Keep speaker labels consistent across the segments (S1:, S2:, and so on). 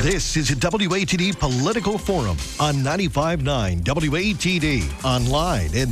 S1: This is a WATD Political Forum on 95.9 WATD. Online at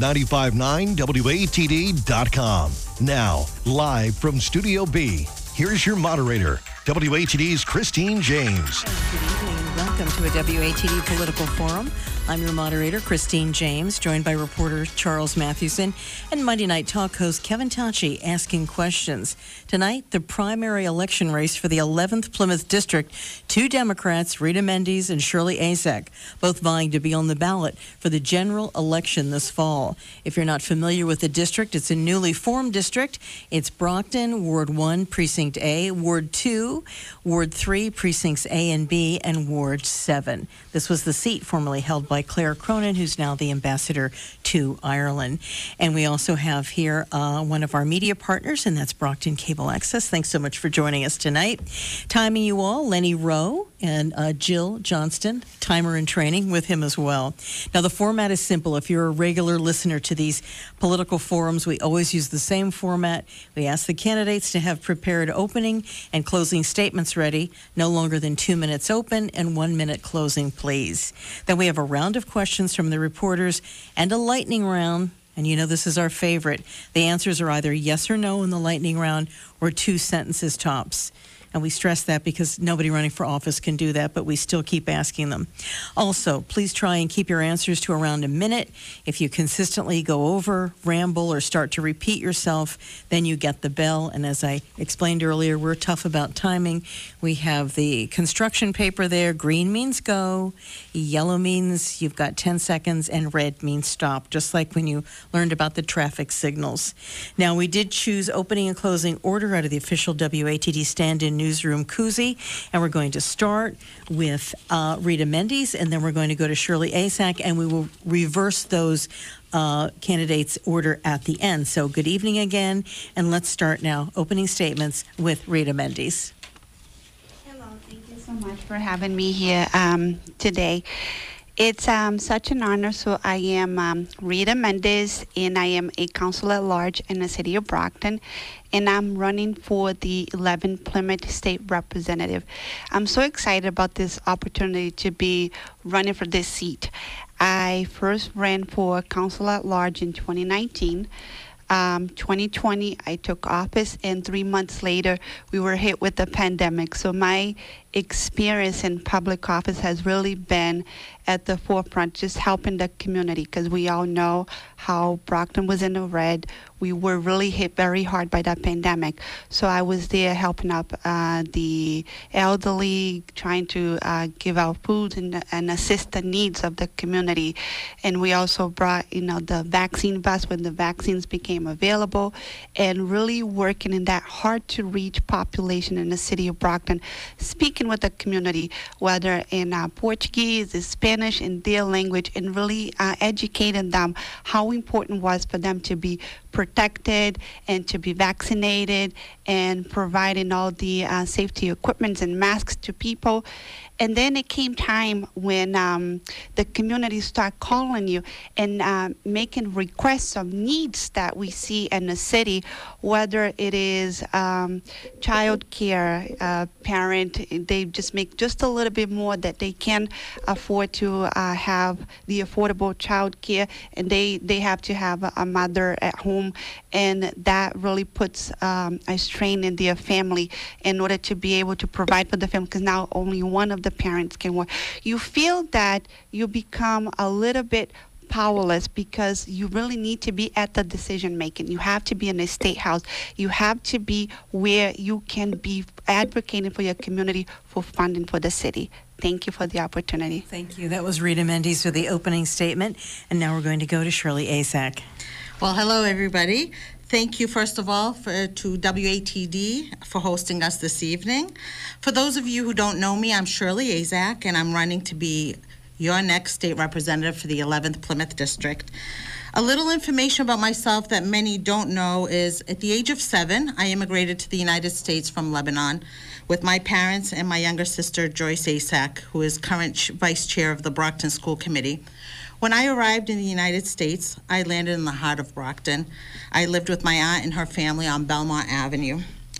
S1: 959WATD.com. Now, live from Studio B, here's your moderator, WATD's Christine James.
S2: Good evening and welcome to a WATD Political Forum. I'm your moderator, Christine James, joined by reporter Charles Mathewson and Monday Night Talk host Kevin Tachi asking questions. Tonight, the primary election race for the 11th Plymouth District. Two Democrats, Rita Mendes and Shirley Asack, both vying to be on the ballot for the general election this fall. If you're not familiar with the district, it's a newly formed district. It's Brockton, Ward 1, Precinct A, Ward 2, Ward 3, Precincts A and B, and Ward 7. This was the seat formerly held by Claire Cronin, who's now the ambassador to Ireland. And we also have here one of our media partners, and that's Brockton Cable Access. Thanks so much for joining us tonight. Timing you all, Lenny Rowe and Jill Johnston, timer in training with him as well. Now, the format is simple. If you're a regular listener to these political forums, we always use the same format. We ask the candidates to have prepared opening and closing statements ready, no longer than 2 minutes open and 1 minute closing, please. Then we have a round of questions from the reporters and a lightning round. And you know this is our favorite. The answers are either yes or no in the lightning round or 2 sentences tops. And we stress that because nobody running for office can do that, but we still keep asking them. Also, please try and keep your answers to around a minute. If you consistently go over, ramble, or start to repeat yourself, then you get the bell. And as I explained earlier, we're tough about timing. We have the construction paper there. Green means go, yellow means you've got 10 seconds, and red means stop, just like when you learned about the traffic signals. Now, we did choose opening and closing order out of the official WATD stand-in newsroom koozie, and we're going to start with Rita Mendes, and then we're going to go to Shirley Asack, and we will reverse those candidates' order at the end. So good evening again, and let's start now. Opening statements with Rita Mendes.
S3: Hello, thank you so much for having me here today. It's such an honor. So I am Rita Mendes, and I am a council at large in the city of Brockton, and I'm running for the 11th Plymouth State Representative. I'm so excited about this opportunity to be running for this seat. I first ran for council at large in 2019. 2020, I took office, and 3 months later, we were hit with the pandemic. So my experience in public office has really been at the forefront, just helping the community, because we all know how Brockton was in the red. We were really hit very hard by that pandemic. So I was there helping up the elderly, trying to give out food and assist the needs of the community. And we also brought, the vaccine bus when the vaccines became available, and really working in that hard-to-reach population in the city of Brockton, speaking with the community, whether in Portuguese, Spanish, in their language, and really educating them how important it was for them to be protected and to be vaccinated, and providing all the safety equipment and masks to people. And then it came time when the community started calling you and making requests of needs that we see in the city, whether it is child care, parent, they just make just a little bit more that they can afford to have the affordable child care, and they have to have a mother at home, and that really puts a strain in their family in order to be able to provide for the family, because now only one of the parents can work. You feel that you become a little bit powerless because you really need to be at the decision making. You have to be in the state house. You have to be where you can be advocating for your community for funding for the city. Thank you for the opportunity.
S2: Thank you. That was Rita Mendes with the opening statement. And now we're going to go to Shirley Asack.
S4: Well, hello, everybody. Thank you, first of all, to WATD for hosting us this evening. For those of you who don't know me, I'm Shirley Asack, and I'm running to be your next state representative for the 11th Plymouth District. A little information about myself that many don't know is at the age of 7, I immigrated to the United States from Lebanon with my parents and my younger sister, Joyce Asack, who is current vice chair of the Brockton School Committee. When I arrived in the United States, I landed in the heart of Brockton. I lived with my aunt and her family on Belmont Avenue.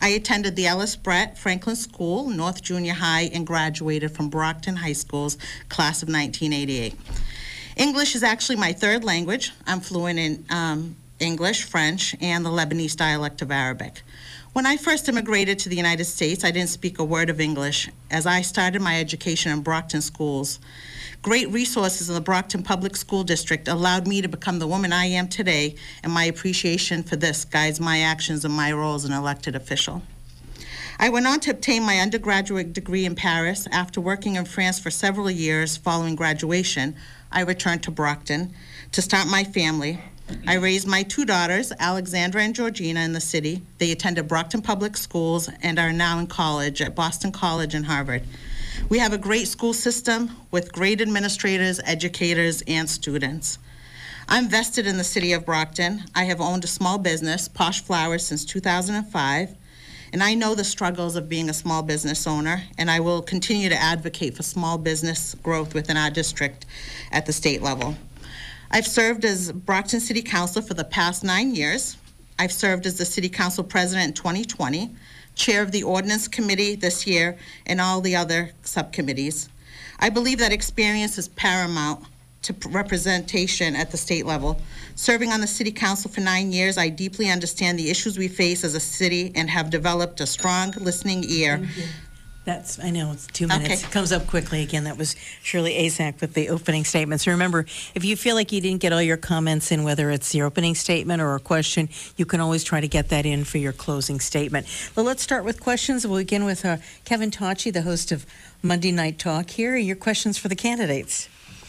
S4: I attended the Ellis Brett Franklin School, North Junior High, and graduated from Brockton High School's class of 1988. English is actually my third language. I'm fluent in English, French, and the Lebanese dialect of Arabic. When I first immigrated to the United States, I didn't speak a word of English as I started my education in Brockton schools. Great resources in the Brockton Public School District allowed me to become the woman I am today, and my appreciation for this guides my actions and my role as an elected official. I went on to obtain my undergraduate degree in Paris. After working in France for several years following graduation, I returned to Brockton to start my family. I raised my two daughters, Alexandra and Georgina, in the city. They attended Brockton Public Schools and are now in college at Boston College and Harvard. We have a great school system with great administrators, educators, and students. I'm vested in the city of Brockton. I have owned a small business, Posh Flowers, since 2005, and I know the struggles of being a small business owner, and I will continue to advocate for small business growth within our district at the state level. I've served as Brockton City Council for the past 9 years. I've served as the City Council President in 2020, Chair of the Ordinance Committee this year, and all the other subcommittees. I believe that experience is paramount to representation at the state level. Serving on the City Council for 9 years, I deeply understand the issues we face as a city and have developed a strong listening ear.
S2: I know, it's 2 minutes.
S4: Okay.
S2: It comes up quickly again. That was Shirley Azak with the opening statement. So remember, if you feel like you didn't get all your comments in, whether it's your opening statement or a question, you can always try to get that in for your closing statement. Well, let's start with questions. We'll begin with Kevin Tachi, the host of Monday Night Talk here. Your questions for the candidates.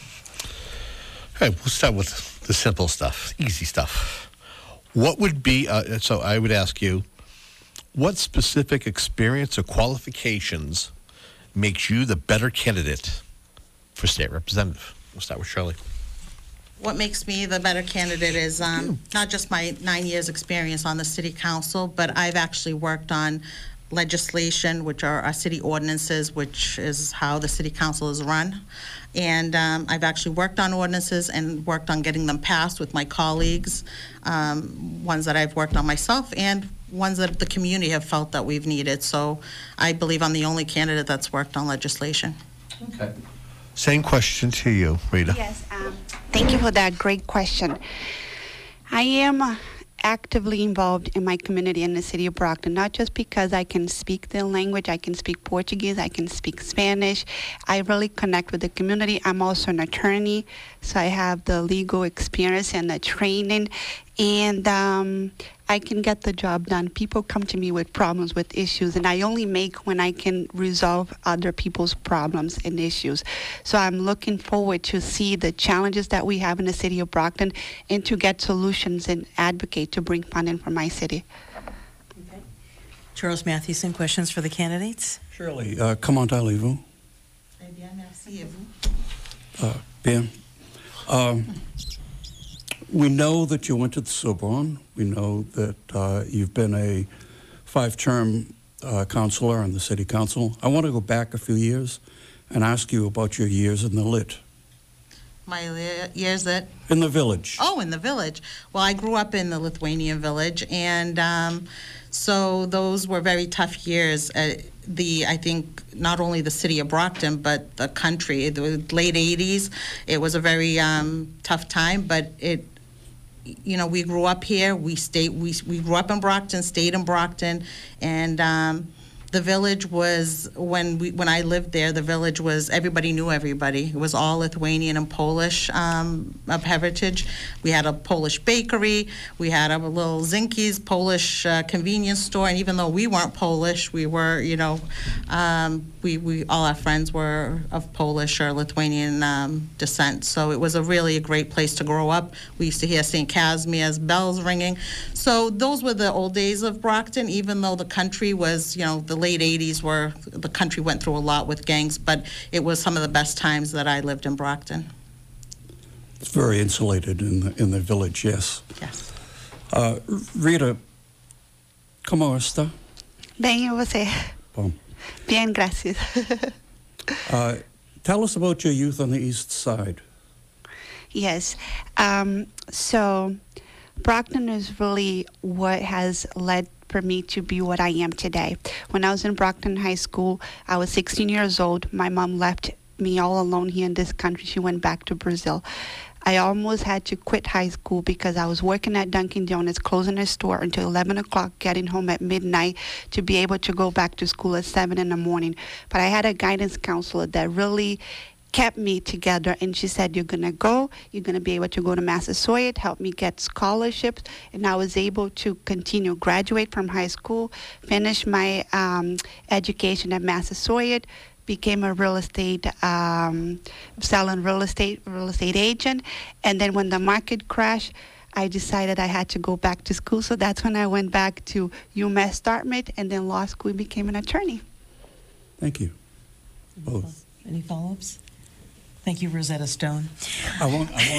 S5: All right, we'll start with the simple stuff, easy stuff. What would be, so I would ask you, what specific experience or qualifications makes you the better candidate for state representative? We'll start with Shirley.
S4: What makes me the better candidate is not just my 9 years experience on the city council, but I've actually worked on legislation, which are our city ordinances, which is how the city council is run. And I've actually worked on ordinances and worked on getting them passed with my colleagues, ones that I've worked on myself and ones that the community have felt that we've needed. So I believe I'm the only candidate that's worked on legislation.
S5: Okay. Same question to you, Rita.
S3: Yes, thank you for that great question. I am actively involved in my community in the city of Brockton, not just because I can speak the language, I can speak Portuguese, I can speak Spanish. I really connect with the community. I'm also an attorney, so I have the legal experience and the training, and I can get the job done. People come to me with problems, with issues, and I only make when I can resolve other people's problems and issues. So I'm looking forward to see the challenges that we have in the city of Brockton and to get solutions and advocate to bring funding for my city.
S2: Okay. Charles Mathewson, questions for the candidates?
S6: Shirley, comment allez-vous?
S4: Très bien, merci. Et vous?
S6: Bien. We know that you went to the Sorbonne. We know that you've been a 5-term councilor on the city council. I want to go back a few years and ask you about your years in the lit.
S4: My years that?
S6: In the village.
S4: Oh, in the village. Well, I grew up in the Lithuanian village, and so those were very tough years. I think not only the city of Brockton, but the country. The late 80s, it was a very tough time, but we grew up here. We grew up in Brockton, stayed in Brockton, and the village was, when I lived there, the village was, everybody knew everybody. It was all Lithuanian and Polish of heritage. We had a Polish bakery. We had a little Zinki's Polish convenience store. And even though we weren't Polish, we were, we all our friends were of Polish or Lithuanian descent. So it was a great place to grow up. We used to hear St. Casimir's bells ringing. So those were the old days of Brockton, even though the country was, the late 80s where the country went through a lot with gangs, but it was some of the best times that I lived in Brockton.
S6: It's very insulated in the village, yes.
S4: Yes.
S6: Rita, ¿cómo está?
S3: Bem, e você?
S6: Bom.
S3: Bien, gracias.
S6: Tell us about your youth on the east side.
S3: Yes. So Brockton is really what has led for me to be what I am today. When I was in Brockton High School, I was 16 years old. My mom left me all alone here in this country. She went back to Brazil. I almost had to quit high school because I was working at Dunkin' Donuts, closing a store until 11 o'clock, getting home at midnight to be able to go back to school at 7 in the morning. But I had a guidance counselor that really kept me together, and she said, you're going to be able to go to Massasoit, help me get scholarships, and I was able to continue, graduate from high school, finish my education at Massasoit, became a real estate, selling real estate agent, and then when the market crashed, I decided I had to go back to school, so that's when I went back to UMass Dartmouth, and then law school, became an attorney.
S6: Thank you, both.
S2: Any follow-ups? Thank you, Rosetta Stone.
S6: I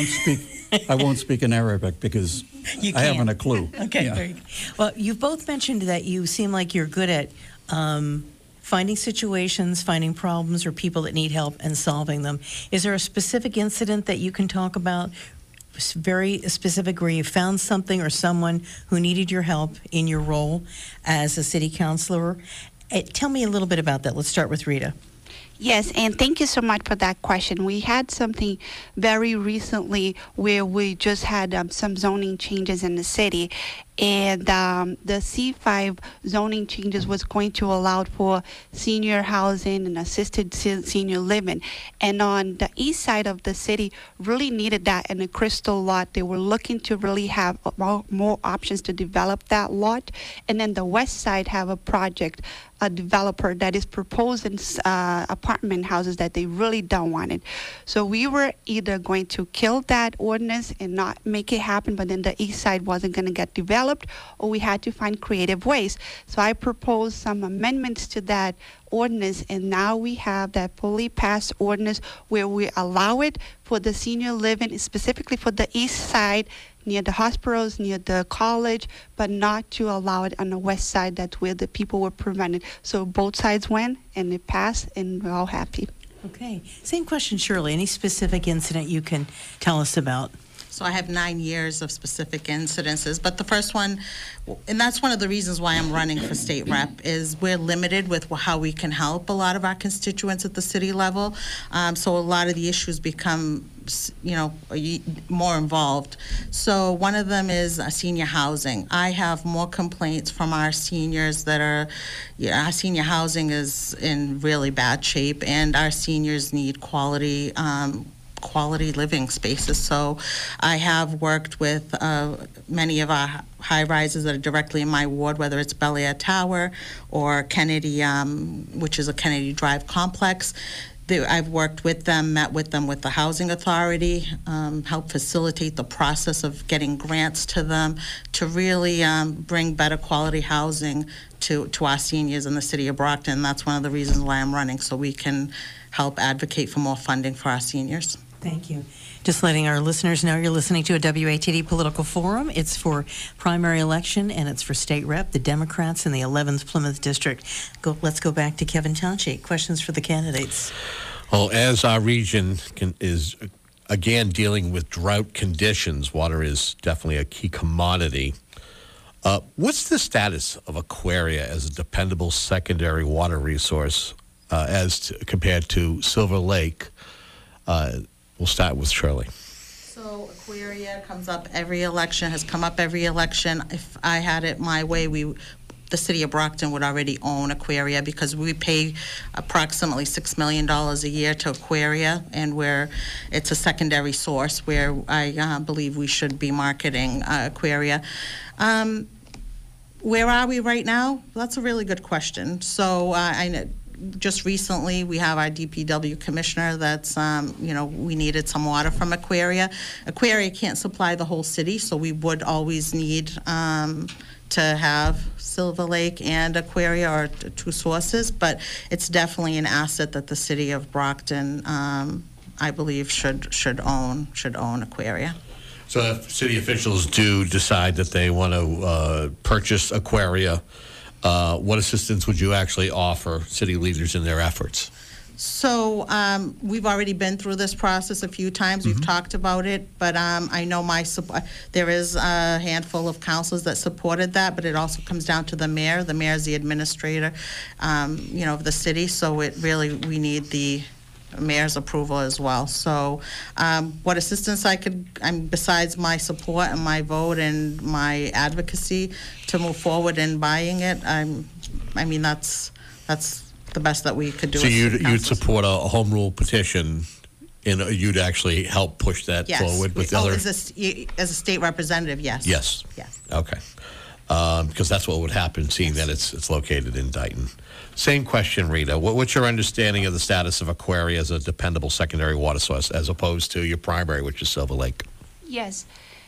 S6: won't speak in Arabic because I haven't a clue.
S2: Okay,
S6: Yeah.
S2: very good. Well, you've both mentioned that you seem like you're good at finding situations, finding problems or people that need help and solving them. Is there a specific incident that you can talk about, very specific, where you found something or someone who needed your help in your role as a city councilor? Tell me a little bit about that. Let's start with Rita.
S3: Yes, and thank you so much for that question. We had something very recently where we just had some zoning changes in the city, and the C5 zoning changes was going to allow for senior housing and assisted senior living. And on the east side of the city, really needed that in the Crystal lot. They were looking to really have more options to develop that lot. And then the west side have a project, a developer that is proposing apartment houses that they really don't want it. So we were either going to kill that ordinance and not make it happen, but then the east side wasn't going to get developed, or we had to find creative ways. So I proposed some amendments to that ordinance, and now we have that fully passed ordinance where we allow it for the senior living, specifically for the east side, near the hospitals, near the college, but not to allow it on the west side. That's where the people were prevented. So both sides went, and it passed, and we're all happy.
S2: Okay. Same question, Shirley. Any specific incident you can tell us about?
S4: So I have 9 years of specific incidences, but the first one, and that's one of the reasons why I'm running for state rep, is we're limited with how we can help a lot of our constituents at the city level. So a lot of the issues become, more involved. So one of them is senior housing. I have more complaints from our seniors that are, our senior housing is in really bad shape, and our seniors need quality living spaces. So I have worked with many of our high rises that are directly in my ward, whether it's Bel Air Tower or Kennedy, which is a Kennedy Drive complex. I've worked with them, met with them with the Housing Authority, helped facilitate the process of getting grants to them to really bring better quality housing to our seniors in the city of Brockton. That's one of the reasons why I'm running, so we can help advocate for more funding for our seniors.
S2: Thank you. Just letting our listeners know you're listening to a WATD Political Forum. It's for primary election, and it's for state rep, the Democrats in the 11th Plymouth District. Let's go back to Kevin Tachi. Questions for the candidates.
S5: Well, as our region is again dealing with drought conditions, water is definitely a key commodity. What's the status of Aquaria as a dependable secondary water resource compared to Silver Lake? We'll start with Shirley.
S4: So Aquaria comes up every election, has come up every election. If I had it my way, the city of Brockton would already own Aquaria, because we pay approximately $6 million a year to Aquaria, and it's a secondary source where I believe we should be marketing Aquaria. Where are we right now? That's a really good question. So I know. Just recently, we have our DPW commissioner that's, we needed some water from Aquaria. Aquaria can't supply the whole city, so we would always need to have Silver Lake and Aquaria, or two sources, but it's definitely an asset that the city of Brockton, I believe, should own Aquaria.
S5: So if city officials do decide that they want to purchase Aquaria, what assistance would you actually offer city leaders in their efforts?
S4: So we've already been through this process a few times. We've talked about it, but I know there is a handful of councils that supported that, but it also comes down to the mayor. The mayor is the administrator, of the city, so we need the mayor's approval as well. So what assistance besides my support and my vote and my advocacy to move forward in buying it, that's the best that we could do.
S5: So you'd support a home rule petition, and you'd actually help push that forward with other...
S4: As a state representative, yes.
S5: Yes.
S4: Yes.
S5: Okay. Because that's what would happen, seeing that it's located in Dighton. Same question, Rita. What's your understanding of the status of Aquaria as a dependable secondary water source as opposed to your primary, which is Silver Lake?
S3: Yes.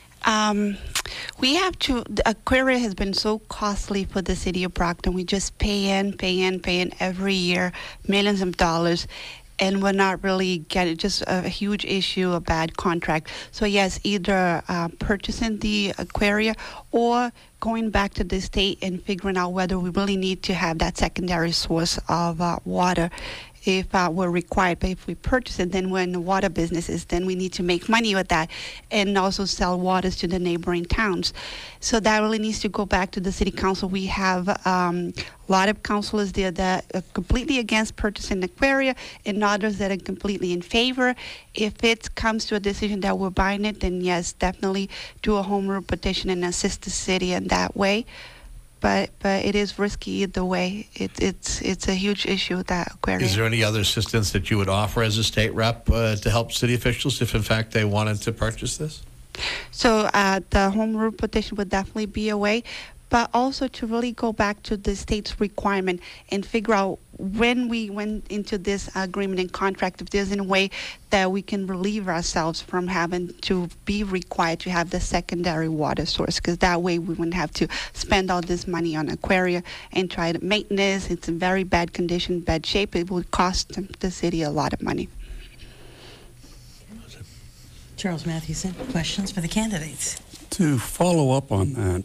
S3: We have to, the Aquaria has been so costly for the city of Brockton. We just pay in every year, millions of dollars, and we're not really getting, just a huge issue, a bad contract. So yes, either purchasing the Aquaria or going back to the state and figuring out whether we really need to have that secondary source of water if we're required. But if we purchase it, then we're in the water businesses, then we need to make money with that and also sell waters to the neighboring towns. So that really needs to go back to the city council. We have a lot of councilors there that are completely against purchasing Aquaria and others that are completely in favor. If it comes to a decision that we're buying it, then yes, definitely do a home rule petition and assist the city in that way. But it is risky either way. It's a huge with that Aquaria.
S5: Is there any other assistance that you would offer as a state rep to help city officials if, in fact, they wanted to purchase this?
S3: So the home rule petition would definitely be a way, but also to really go back to the state's requirement and figure out when we went into this agreement and contract, if there's any way that we can relieve ourselves from having to be required to have the secondary water source, because that way we wouldn't have to spend all this money on Aquaria and try to maintenance. It's in very bad condition, bad shape. It would cost the city a lot of money.
S2: Charles Mathewson, questions for the candidates?
S6: To follow up on that,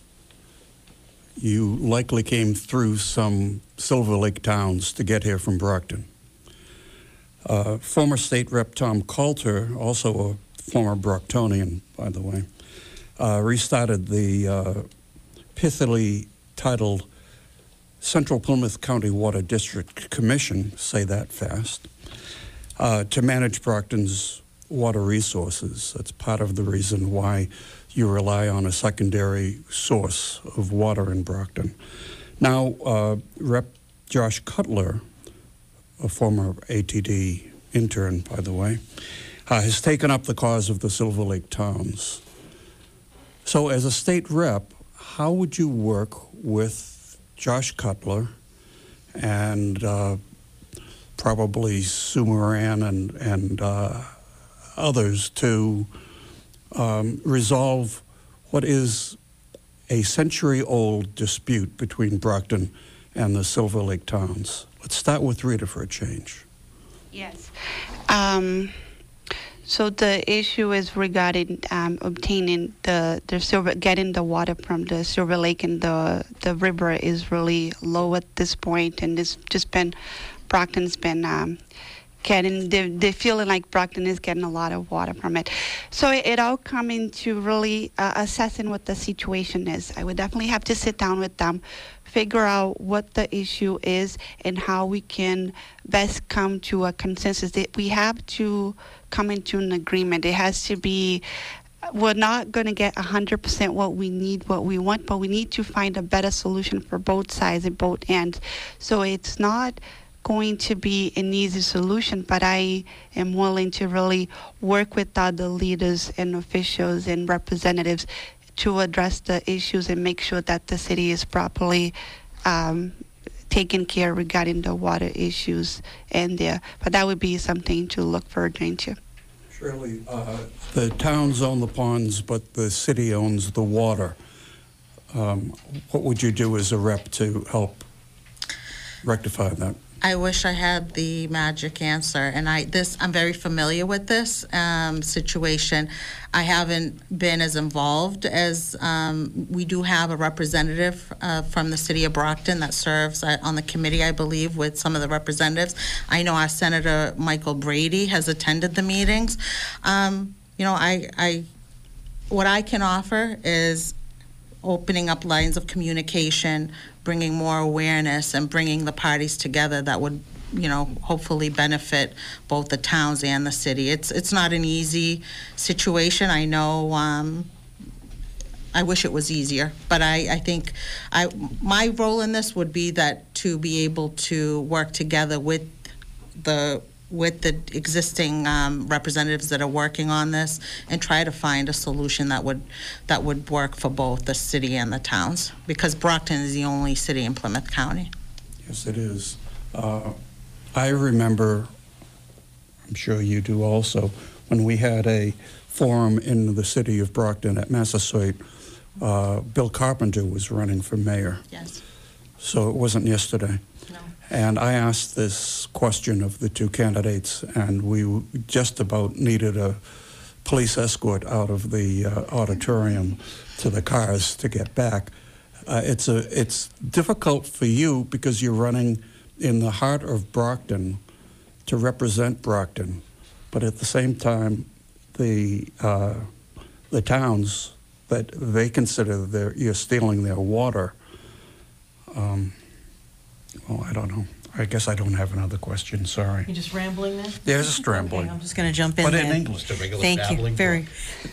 S6: you likely came through some Silver Lake towns to get here from Brockton. Former State Rep Tom Coulter, also a former Brocktonian, by the way, restarted the pithily titled Central Plymouth County Water District Commission, say that fast, to manage Brockton's water resources. That's part of the reason why you rely on a secondary source of water in Brockton. Now, Rep. Josh Cutler, a former ATD intern, by the way, has taken up the cause of the Silver Lake towns. So as a state rep, how would you work with Josh Cutler and probably Sue Moran and others to resolve what is a century-old dispute between Brockton and the Silver Lake towns? Let's start with Rita for a change.
S3: Yes. So the issue is regarding obtaining getting the water from the Silver Lake, and the river is really low at this point, and it's just been, Brockton's been they're feeling like Brockton is getting a lot of water from it. So it all come into really assessing what the situation is. I would definitely have to sit down with them, figure out what the issue is and how we can best come to a consensus. We have to come into an agreement. It has to be, we're not going to get 100% what we need, what we want, but we need to find a better solution for both sides and both ends. So it's not going to be an easy solution, but I am willing to really work with other leaders and officials and representatives to address the issues and make sure that the city is properly taken care regarding the water issues and there. But that would be something to look further into.
S6: Shirley, the towns own the ponds, but the city owns the water. What would you do as a rep to help rectify that?
S4: I wish I had the magic answer, and I'm very familiar with this situation. I haven't been as involved as we do have a representative from the city of Brockton that serves on the committee, I believe, with some of the representatives. I know our Senator Michael Brady has attended the meetings. What I can offer is opening up lines of communication, bringing more awareness, and bringing the parties together that would, hopefully benefit both the towns and the city. It's not an easy situation. I know. I wish it was easier, but I think my role in this would be that to be able to work together with the existing representatives that are working on this and try to find a solution that would work for both the city and the towns, because Brockton is the only city in Plymouth County.
S6: Yes, it is. I remember, I'm sure you do also, when we had a forum in the city of Brockton at Massasoit, Bill Carpenter was running for mayor.
S4: Yes.
S6: So it wasn't yesterday.
S4: No.
S6: And I asked this question of the two candidates, and we just about needed a police escort out of the auditorium to the cars to get back. It's difficult for you because you're running in the heart of Brockton to represent Brockton, but at the same time, the towns that they consider you're stealing their water. Well, I don't know. I guess I don't have another question. Sorry.
S2: You're just rambling then?
S6: Yeah, just rambling.
S2: Okay, I'm just going to jump in
S5: But
S2: then.
S5: in English, the regular
S2: Thank you.
S5: babbling.
S2: Very.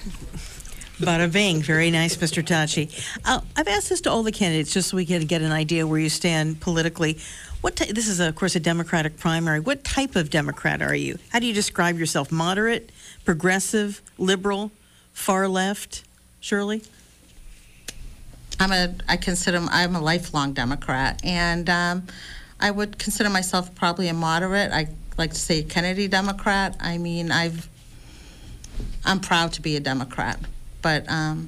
S2: Bada bing. Very nice, Mr. Tachi. I've asked this to all the candidates just so we can get an idea where you stand politically. This is, of course, a Democratic primary. What type of Democrat are you? How do you describe yourself? Moderate, progressive, liberal, far left? Shirley?
S4: I'm a lifelong Democrat, and I would consider myself probably a moderate. I like to say Kennedy Democrat. I mean, I'm proud to be a Democrat, but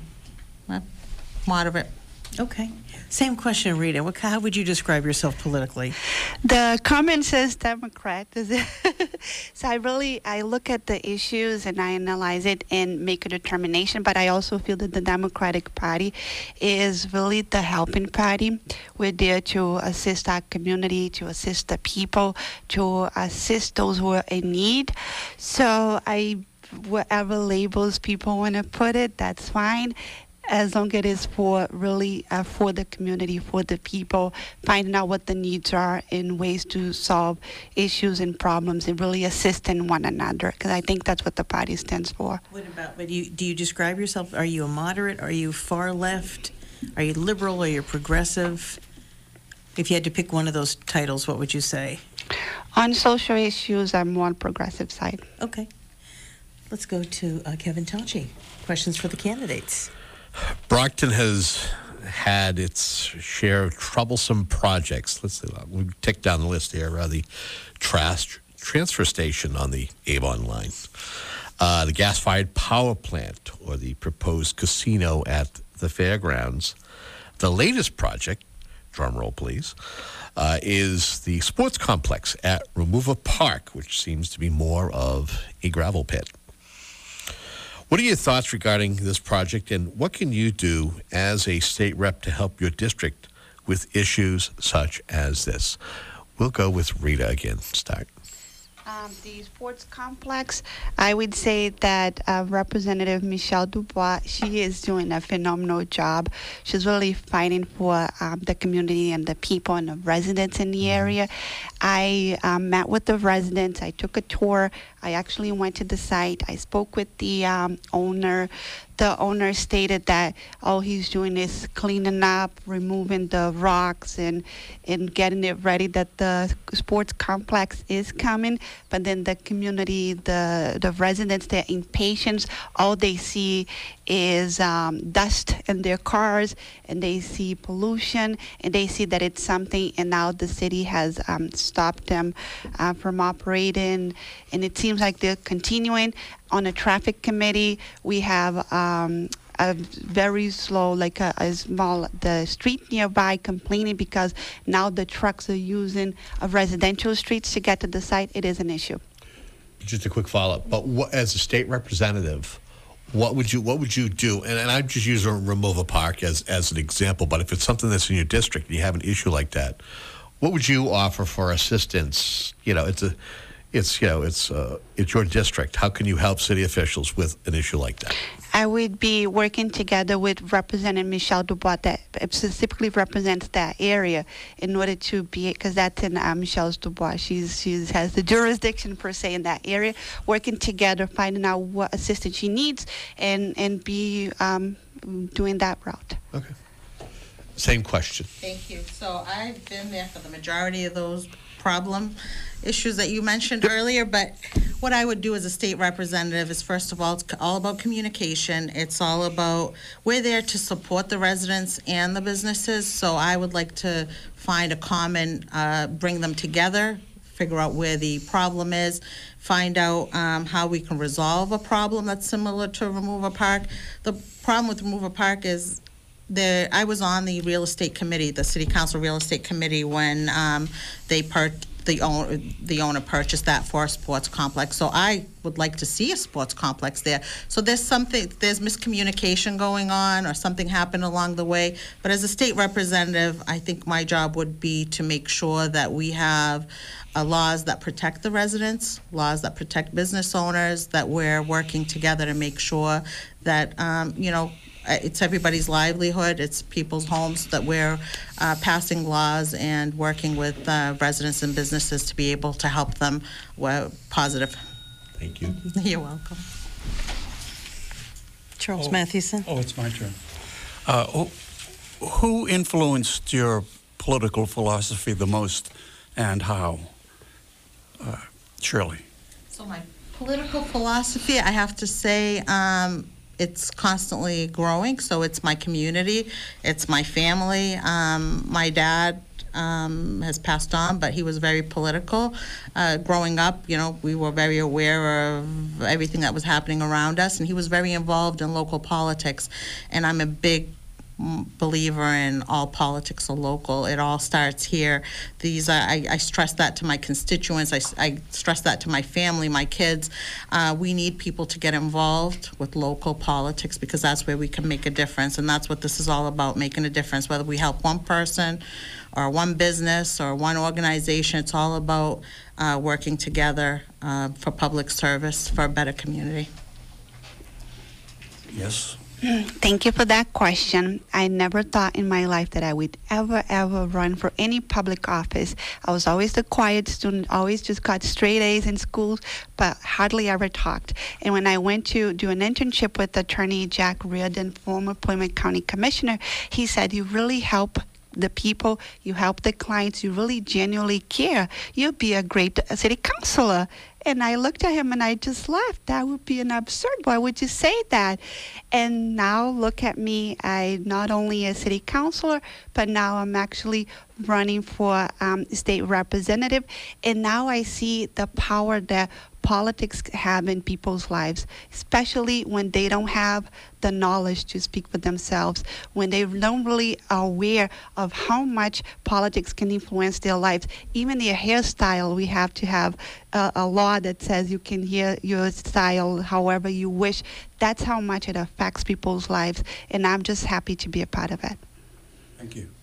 S4: moderate.
S2: Okay. Same question, Rita. How would you describe yourself politically?
S3: The comment says Democrat. So I look at the issues and I analyze it and make a determination, but I also feel that the Democratic Party is really the helping party. We're there to assist our community, to assist the people, to assist those who are in need. So whatever labels people want to put it, that's fine, as long as it is for really for the community, for the people, finding out what the needs are and ways to solve issues and problems and really assisting one another, because I think that's what the party stands for.
S2: What about, do you describe yourself, are you a moderate, are you far left, are you liberal, are you progressive? If you had to pick one of those titles, what would you say?
S3: On social issues, I'm on progressive side.
S2: Okay. Let's go to Kevin Tachi. Questions for the candidates.
S5: Brockton has had its share of troublesome projects. Let's see, we tick down the list here. The transfer station on the Avon line, the gas-fired power plant, or the proposed casino at the fairgrounds. The latest project, drum roll please, is the sports complex at Remover Park, which seems to be more of a gravel pit. What are your thoughts regarding this project, and what can you do as a state rep to help your district with issues such as this? We'll go with Rita again. Start.
S3: The sports complex, I would say that Representative Michelle Dubois, she is doing a phenomenal job. She's really fighting for the community and the people and the residents in the area. I met with the residents. I took a tour. I actually went to the site. I spoke with the owner. The owner stated that all he's doing is cleaning up, removing the rocks, and getting it ready, that the sports complex is coming. But then the community, the residents, they're impatient. All they see is dust in their cars, and they see pollution, and they see that it's something, and now the city has stopped them from operating, and it seems like they're continuing. On a traffic committee, we have very slow, like a small, the street nearby complaining because now the trucks are using residential streets to get to the site. It is an issue.
S5: Just a quick follow-up. But as a state representative, what would you do? And I'm just using Removal Park as an example. But if it's something that's in your district and you have an issue like that, what would you offer for assistance? It's your district. How can you help city officials with an issue like that?
S3: I would be working together with Representative Michelle Dubois that specifically represents that area in order to be, because that's in Michelle's Dubois. She has the jurisdiction per se in that area, working together, finding out what assistance she needs and be doing that route.
S5: Okay. Same question.
S4: Thank you. So I've been there for the majority of those problem issues that you mentioned earlier, but what I would do as a state representative is, first of all, it's all about communication. It's all about, we're there to support the residents and the businesses, so I would like to find a common, bring them together, figure out where the problem is, find out how we can resolve a problem that's similar to Removal Park. The problem with Removal Park is I was on the real estate committee, the city council real estate committee, when the owner purchased that for a sports complex. So I would like to see a sports complex there. So there's miscommunication going on, or something happened along the way. But as a state representative, I think my job would be to make sure that we have laws that protect the residents, laws that protect business owners, that we're working together to make sure that it's everybody's livelihood, it's people's homes, that we're passing laws and working with residents and businesses to be able to help them positive.
S5: Thank you.
S4: You're welcome.
S2: Charles Mathewson.
S6: Oh, it's my turn. Who influenced your political philosophy the most, and how? Shirley.
S4: So my political philosophy, I have to say, it's constantly growing. So it's my community, it's my family. My dad has passed on, but he was very political. Growing up, we were very aware of everything that was happening around us, and he was very involved in local politics. And I'm a big believer in all politics are local. It all starts here. I stress that to my constituents. I stress that to my family, my kids. We need people to get involved with local politics, because that's where we can make a difference. And that's what this is all about, making a difference. Whether we help one person or one business or one organization, it's all about working together for public service, for a better community.
S6: Yes.
S3: Thank you for that question. I never thought in my life that I would ever run for any public office. I was always the quiet student, always just got straight A's in school, but hardly ever talked. And when I went to do an internship with Attorney Jack Reardon, former Plymouth County Commissioner, he said, "You really help the people, you help the clients, you really genuinely care. You'll be a great city councilor." And I looked at him and I just laughed. That would be an absurd. Why would you say that? And now look at me. I not only a city councilor, but now I'm actually running for state representative. And now I see the power that politics have in people's lives, especially when they don't have the knowledge to speak for themselves, when they don't really are aware of how much politics can influence their lives. Even their hairstyle, we have to have a law that says you can hear your style however you wish. That's how much it affects people's lives, and I'm just happy to be a part of it.
S6: Thank you.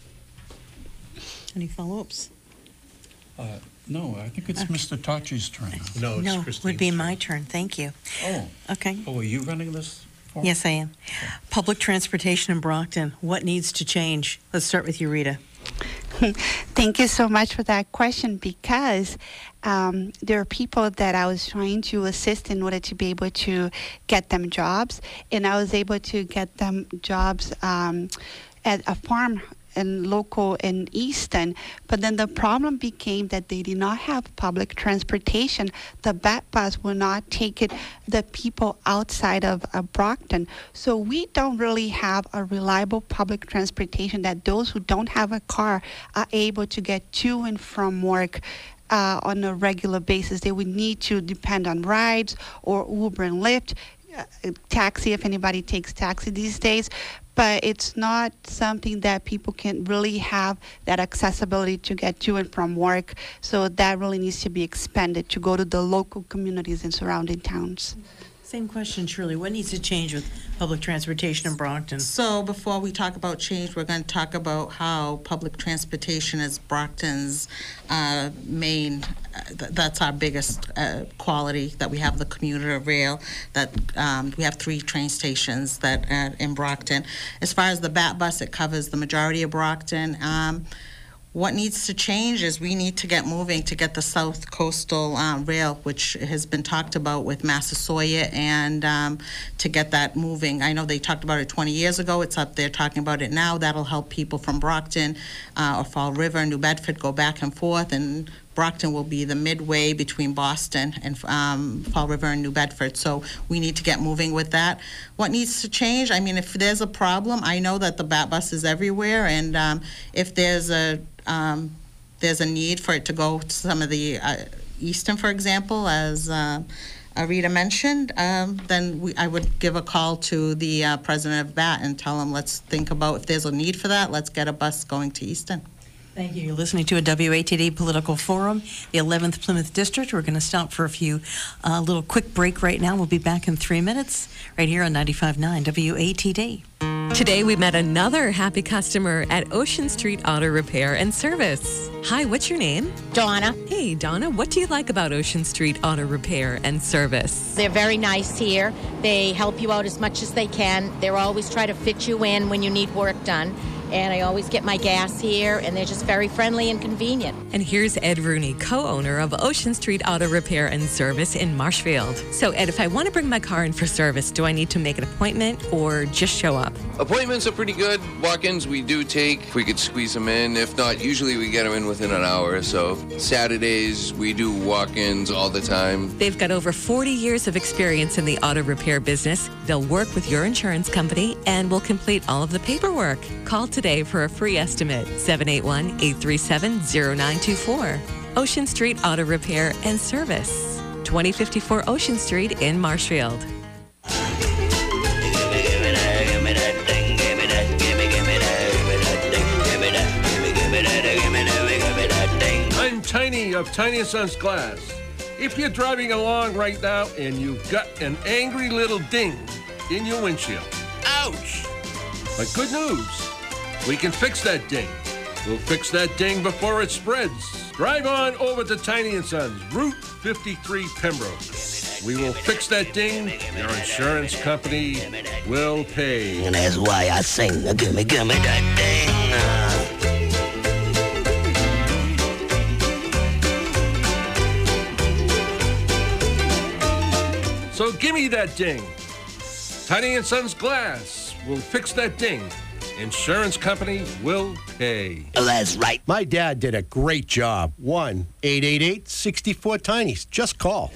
S2: Any follow-ups?
S6: No, I think it's Mr. Tachi's turn.
S5: No, it's
S2: No,
S5: Christine's
S2: would be
S5: turn.
S2: my turn. Thank you.
S6: Oh.
S2: Okay.
S6: Oh, are you running this for me?
S2: Yes, I am. Public transportation in Brockton. What needs to change? Let's start with you, Rita.
S3: Thank you so much for that question, because there are people that I was trying to assist in order to be able to get them jobs, and I was able to get them jobs at a farm and local in Easton, but then the problem became that they did not have public transportation. The BAT bus will not take the people outside of Brockton. So we don't really have a reliable public transportation that those who don't have a car are able to get to and from work on a regular basis. They would need to depend on rides or Uber and Lyft. taxi if anybody takes taxi these days, but it's not something that people can really have that accessibility to get to and from work. So that really needs to be expanded to go to the local communities and surrounding towns.
S2: Same question, Shirley. What needs to change with public transportation in Brockton?
S4: So before we talk about change, we're going to talk about how public transportation is Brockton's main, that's our biggest quality, that we have the commuter rail, that we have 3 train stations that in Brockton. As far as the BAT bus, it covers the majority of Brockton. What needs to change is we need to get moving to get the South Coastal Rail, which has been talked about with Massasoit, and to get that moving. I know they talked about it 20 years ago. It's up there talking about it now. That'll help people from Brockton or Fall River, New Bedford go back and forth, and Brockton will be the midway between Boston and Fall River and New Bedford. So we need to get moving with that. What needs to change? I mean, if there's a problem, I know that the BAT bus is everywhere, and if there's a need for it to go to some of the Easton, for example, as Rita mentioned, then I would give a call to the president of BAT and tell him, let's think about if there's a need for that, let's get a bus going to Easton.
S2: Thank you. You're listening to a WATD Political Forum, the 11th Plymouth District. We're going to stop for a few little quick break right now. We'll be back in 3 minutes right here on 95.9 WATD.
S7: Today we met another happy customer at Ocean Street Auto Repair and Service. Hi, what's your name?
S8: Donna.
S7: Hey, Donna, what do you like about Ocean Street Auto Repair and Service?
S8: They're very nice here. They help you out as much as they can. They're always try to fit you in when you need work done. And I always get my gas here, and they're just very friendly and convenient.
S7: And here's Ed Rooney, co-owner of Ocean Street Auto Repair and Service in Marshfield. So, Ed, if I want to bring my car in for service, do I need to make an appointment or just show up?
S9: Appointments are pretty good. Walk-ins we do take if we could squeeze them in. If not, usually we get them in within an hour or so. Saturdays, we do walk-ins all the time.
S7: They've got over 40 years of experience in the auto repair business. They'll work with your insurance company and will complete all of the paperwork. Call today for a free estimate, 781-837-0924. Ocean Street Auto Repair and Service, 2054 Ocean Street in Marshfield.
S10: I'm Tiny of Tiny & Sons Glass. If you're driving along right now and you've got an angry little ding in your windshield, ouch! But good news, we can fix that ding. We'll fix that ding before it spreads. Drive on over to Tiny & Sons, Route 53, Pembroke. We will fix that ding. Your insurance company will pay.
S11: And that's why I sing, gimme that ding.
S10: So gimme that ding. Tiny & Sons Glass will fix that ding. Insurance company will pay.
S11: That's right.
S12: My dad did a great job. 1-888-64-TINIES. Just call.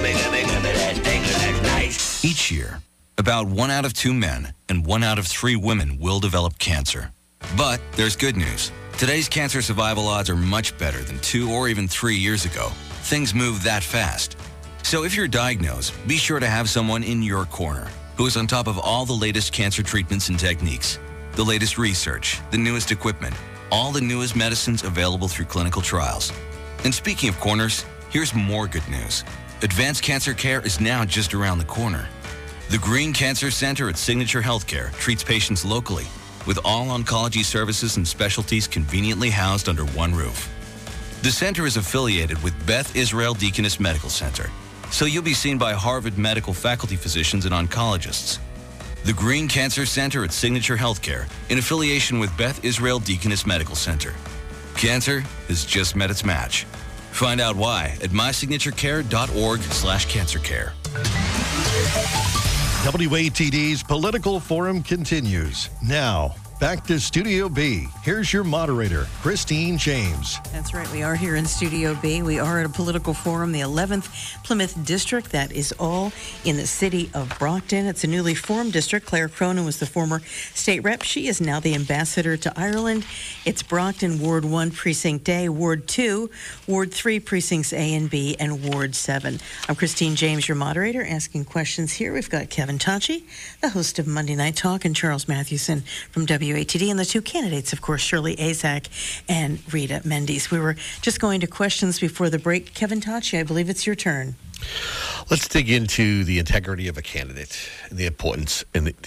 S13: Each year, about 1 out of 2 men and 1 out of 3 women will develop cancer. But there's good news. Today's cancer survival odds are much better than 2 or even 3 years ago. Things move that fast. So if you're diagnosed, be sure to have someone in your corner who is on top of all the latest cancer treatments and techniques, the latest research, the newest equipment, all the newest medicines available through clinical trials. And speaking of corners, here's more good news. Advanced Cancer Care is now just around the corner. The Green Cancer Center at Signature Healthcare treats patients locally with all oncology services and specialties conveniently housed under one roof. The center is affiliated with Beth Israel Deaconess Medical Center, so you'll be seen by Harvard medical faculty physicians and oncologists. The Green Cancer Center at Signature Healthcare, in affiliation with Beth Israel Deaconess Medical Center. Cancer has just met its match. Find out why at mysignaturecare.org/cancercare.
S1: WATD's Political Forum continues now back to Studio B. Here's your moderator, Christine James.
S2: That's right. We are here in Studio B. We are at a political forum, the 11th Plymouth District. That is all in the city of Brockton. It's a newly formed district. Claire Cronin was the former state rep. She is now the ambassador to Ireland. It's Brockton, Ward 1, Precinct A, Ward 2, Ward 3, Precincts A and B, and Ward 7. I'm Christine James, your moderator, asking questions here. We've got Kevin Tachi, the host of Monday Night Talk, and Charles Mathewson from WATD, and the two candidates, of course, Shirley Azak and Rita Mendes. We were just going to questions before the break. Kevin Tachi, I believe it's your turn.
S5: Let's dig into the integrity of a candidate and the importance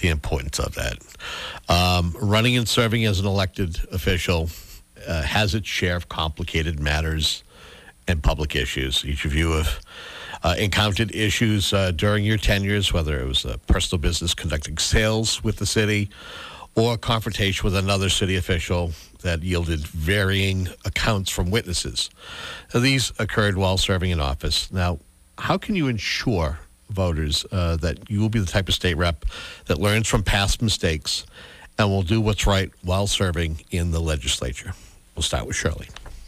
S5: of that. Running and serving as an elected official has its share of complicated matters and public issues. Each of you have encountered issues during your tenures, whether it was a personal business conducting sales with the city or a confrontation with another city official that yielded varying accounts from witnesses. Now, these occurred while serving in office. Now, how can you ensure voters that you will be the type of state rep that learns from past mistakes and will do what's right while serving in the legislature? We'll start with Shirley.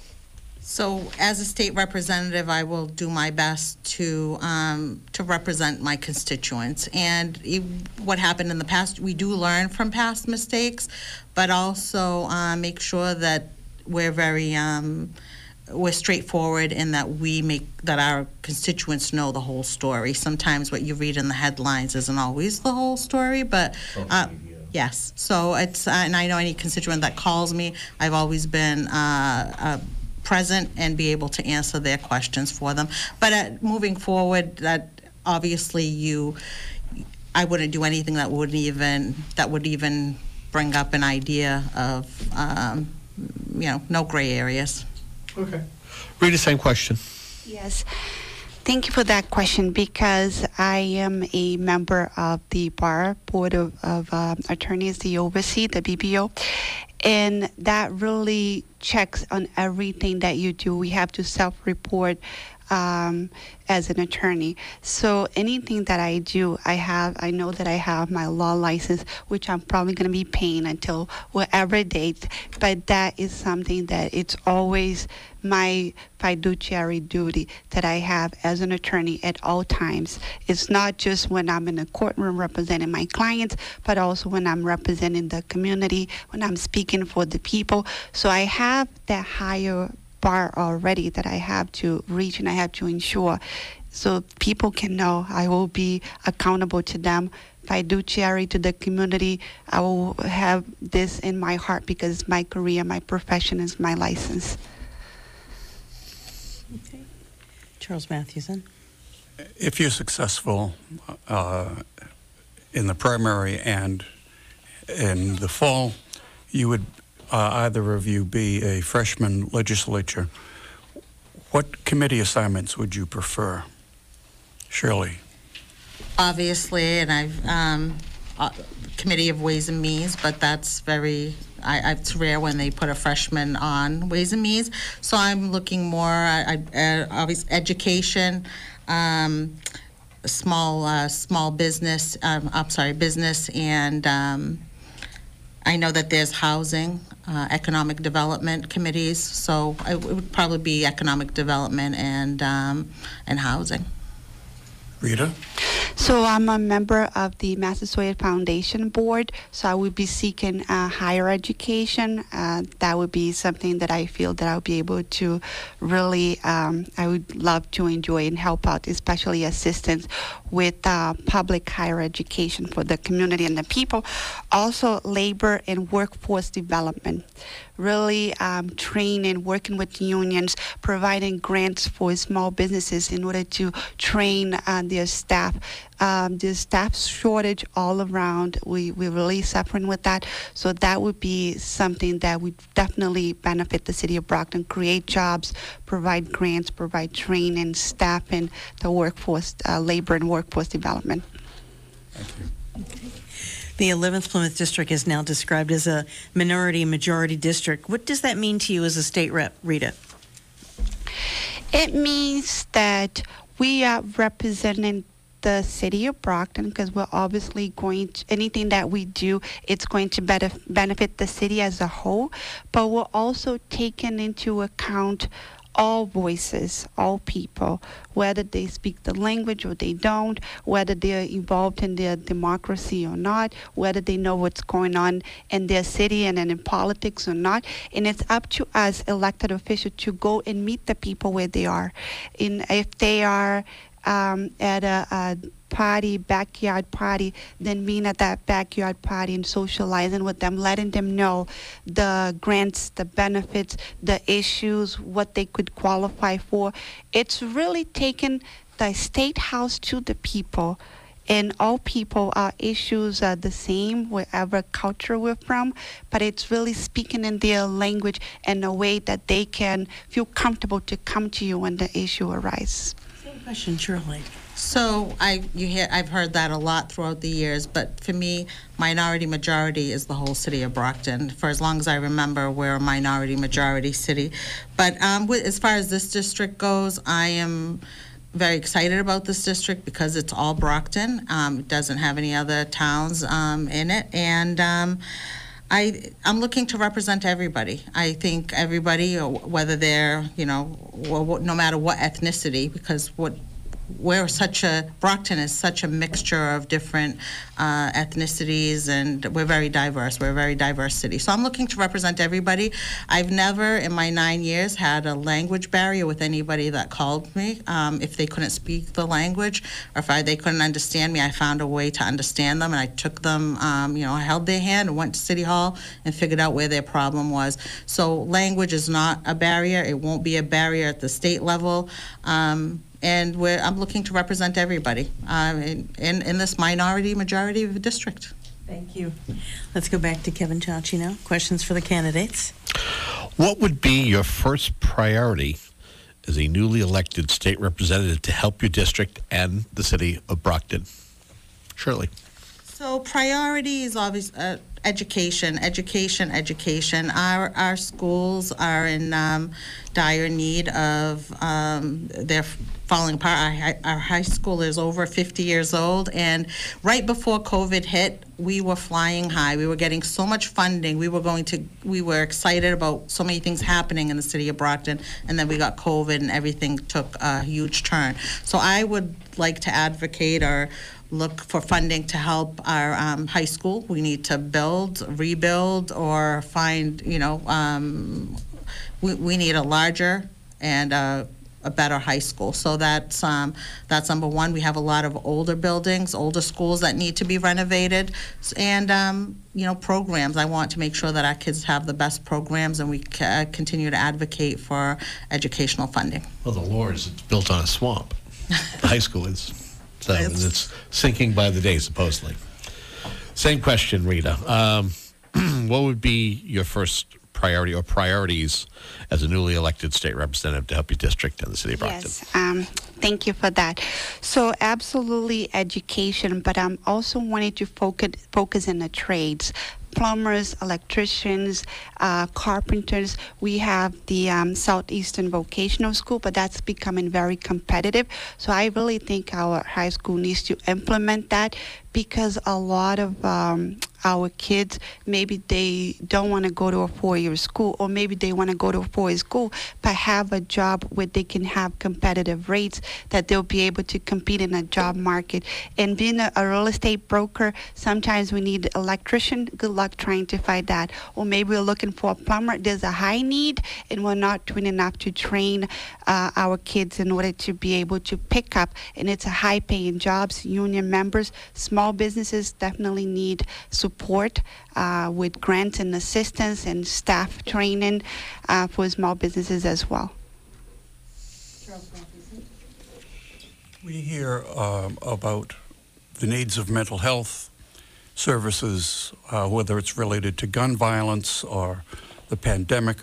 S4: So, as a state representative, I will do my best to represent my constituents. And what happened in the past, we do learn from past mistakes, but also make sure that we're very we're straightforward in that that our constituents know the whole story. Sometimes what you read in the headlines isn't always the whole story, but. Yes. So it's, and I know any constituent that calls me, I've always been present and be able to answer their questions for them. But moving forward, that obviously I wouldn't do anything that would even bring up an idea of, no gray areas.
S5: Okay. Rita, same question.
S3: Yes. Thank you for that question, because I am a member of the Bar Board of Attorneys, the oversee, the BBO, and that really checks on everything that you do. We have to self-report as an attorney. So anything that I do, I know that I have my law license, which I'm probably going to be paying until whatever date, but that is something that it's always my fiduciary duty that I have as an attorney at all times. It's not just when I'm in a courtroom representing my clients, but also when I'm representing the community, when I'm speaking for the people. So I have that higher bar already that I have to reach and I have to ensure, so people can know I will be accountable to them, fiduciary to the community. I will have this in my heart because my career, my profession is my license.
S2: Okay. Charles Mathewson.
S6: If you're successful in the primary and in the fall, you would either of you be a freshman legislature. What committee assignments would you prefer? Shirley.
S4: Obviously, and I've Committee of Ways and Means, but that's it's rare when they put a freshman on Ways and Means. So I'm looking more obviously education, small business. Business, and I know that there's housing, economic development committees. So it would probably be economic development and housing.
S6: Rita?
S3: So I'm a member of the Massasoit Foundation Board, so I would be seeking higher education. That would be something that I feel that I'll be able to really, I would love to enjoy and help out, especially assistance with public higher education for the community and the people. Also, labor and workforce development. Really training, working with unions, providing grants for small businesses in order to train their staff. There's staff shortage all around. We're really suffering with that. So that would be something that would definitely benefit the city of Brockton, create jobs, provide grants, provide training, staff in the workforce, labor and workforce development.
S6: Thank you.
S2: Okay. The 11th Plymouth District is now described as a minority-majority district. What does that mean to you as a state rep, Rita?
S3: It means that we are representing the city of Brockton, because we're obviously going to, anything that we do, it's going to benefit the city as a whole, but we're also taking into account all voices, all people, whether they speak the language or they don't, whether they're involved in their democracy or not, whether they know what's going on in their city and in politics or not. And it's up to us, elected officials, to go and meet the people where they are. And if they are at a party, backyard party, then being at that backyard party and socializing with them, letting them know the grants, the benefits, the issues, what they could qualify for. It's really taking the State House to the people, and all people, our issues are the same wherever culture we're from, but it's really speaking in their language in a way that they can feel comfortable to come to you when the issue arises.
S2: Same question, Shirley.
S4: So I've heard that a lot throughout the years, but for me, minority majority is the whole city of Brockton. For as long as I remember, we're a minority majority city. But as far as this district goes, I am very excited about this district because it's all Brockton. It doesn't have any other towns in it, and I'm looking to represent everybody. I think everybody, whether they're, no matter what ethnicity, because Brockton is such a mixture of different ethnicities, and we're very diverse. We're a very diverse city. So I'm looking to represent everybody. I've never, in my 9 years, had a language barrier with anybody that called me. If they couldn't speak the language, or if they couldn't understand me, I found a way to understand them, and I took them, I held their hand and went to City Hall and figured out where their problem was. So language is not a barrier. It won't be a barrier at the state level. And I'm looking to represent everybody in this minority majority of the district.
S2: Thank you. Let's go back to Kevin Tachi now. Questions for the candidates.
S5: What would be your first priority as a newly elected state representative to help your district and the city of Brockton? Shirley.
S4: So priority is obviously education. Our schools are in dire need of they're falling apart. Our high school is over 50 years old, and right before COVID hit, we were flying high. We were getting so much funding. We were excited about so many things happening in the city of Brockton, and then we got COVID and everything took a huge turn. So I would like to advocate or look for funding to help our high school. We need to rebuild, or find, we need a larger and a better high school. So that's number one. We have a lot of older buildings, older schools that need to be renovated, and programs. I want to make sure that our kids have the best programs, and we continue to advocate for educational funding.
S5: Well, the Lord's, it's built on a swamp. The high school is. So it's sinking by the day, supposedly. Same question, Rita. What would be your first priority or priorities as a newly elected state representative to help your district and the city of Brockton?
S3: Yes, thank you for that. So absolutely education, but I'm also wanting to focus in the trades. Plumbers, electricians, carpenters. We have the Southeastern Vocational School, but that's becoming very competitive. So I really think our high school needs to implement that, because a lot of our kids, maybe they don't want to go to a four-year school, or maybe they want to go to a four-year school but have a job where they can have competitive rates, that they'll be able to compete in a job market. And being a real estate broker, sometimes we need an electrician. Good luck trying to find that. Or maybe we're looking for a plumber. There's a high need, and we're not doing enough to train our kids in order to be able to pick up. And it's a high-paying jobs. Union members, small businesses definitely need support with grants and assistance and staff training for small businesses as well.
S6: We hear about the needs of mental health services, whether it's related to gun violence or the pandemic.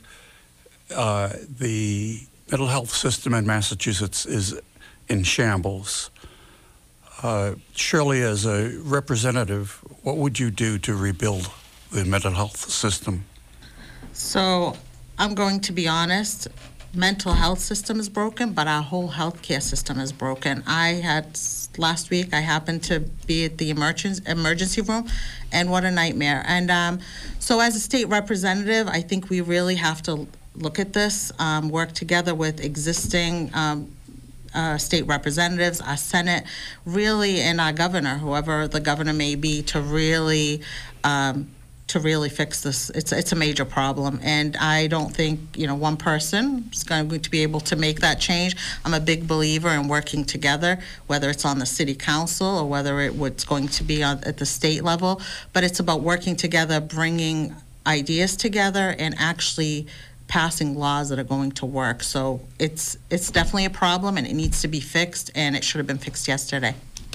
S6: The mental health system in Massachusetts is in shambles. Shirley, as a representative, what would you do to rebuild the mental health system?
S4: So I'm going to be honest. mental health system is broken, but our whole healthcare system is broken. Last week, I happened to be at the emergency room, and what a nightmare. And so as a state representative, I think we really have to look at this, work together with existing state representatives, our Senate, really, and our governor, whoever the governor may be, to really fix this. It's a major problem, and I don't think one person is going to be able to make that change. I'm a big believer in working together, whether it's on the city council or whether it's going to be at the state level. But it's about working together, bringing ideas together, and actually passing laws that are going to work. So it's definitely a problem, and it needs to be fixed, and it should have been fixed yesterday.